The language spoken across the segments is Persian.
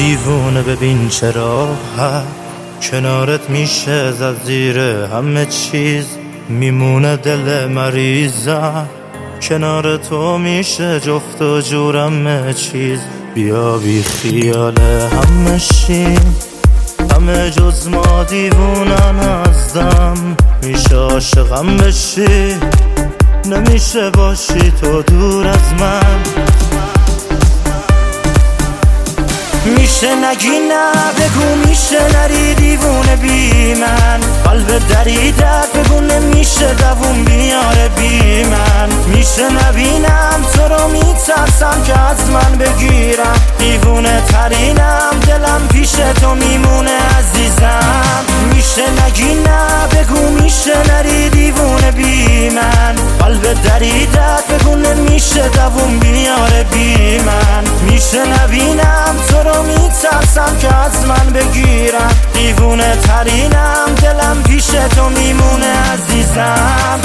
دیوونه ببین چرا کنارت میشه زد زیر همه چیز، میمونه دل مریضم کنار تو میشه جفت و جور همه چیز. بیا بی خیال همه شیم، همه جز ما دیوونن ازدم. میشه عاشقم بشی، نمیشه باشی تو دور از من. میشه نگی نه بگو، میشه نری دیوونه بی من. قلب دریدت بگو نمیشه دووم بیاره بی من. میشه نبینم تو رو میترسم که از من بگیرم. دیوونه ترینم دلم پیش تو میمونه عزیزم. میشه نگی نه بگو، میشه نری دیوونه بی من. قلب دریدت بگو نمیشه دووم بیاره بی من. میشه نبینم تو رو میترسم که از من بگیرم. دیوونه ترینم دلم پیش تو میمونه عزیزم.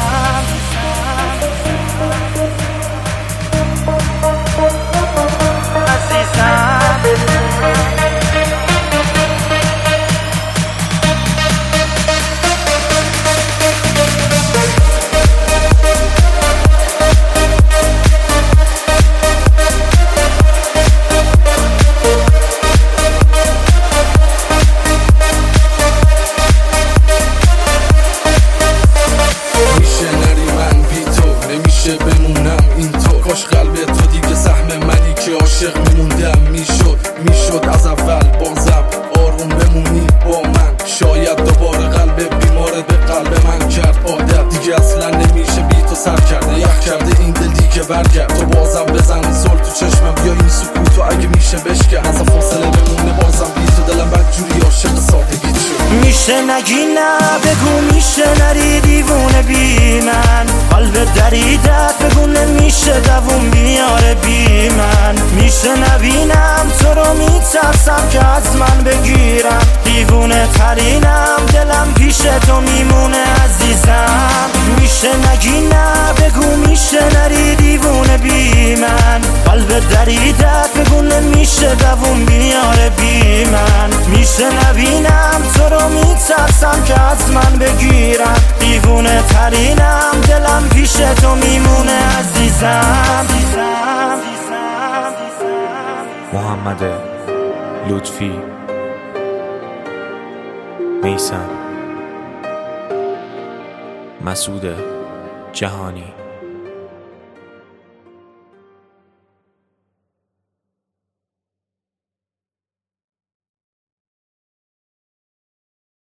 بمونم این تو، کاش قلب تو دیگه سهم منی که عاشق میموندم. میشد از اول بازم آروم بمونی با من. شاید دوباره قلب بیمارت به قلب من کرد عادت. دیگه اصلا نمیشه بی تو سر کرده، یخ کرده این دل دیگه برگرد. تو بازم بزن زل تو چشمم، بیا این سکوتو اگه میشه بشکن. از فاصله بمونه بازم بی تو دلم بدجوری عاشق سادگیت شد. میشه نگی نه بگو، میشه نری دیوونه بی من. قلب دریدت بگو نمیشه دووم بیاره بی من. میشه نبینم تو رو میترسم که از من بگیرم. دیوونه ترینم دلم پیش تو میمونه عزیزم. میشه نگی نه بگو، میشه نری دیوونه بی من. قلب دریدت بگو نمیشه دووم بیاره بی من. میشه نبینم تو رو میترسم که از من بگیرم. دیوونه ترینم دلم پیش تو میمونه عزیزم. محمد لطفی، میثم، مسعود جهانی.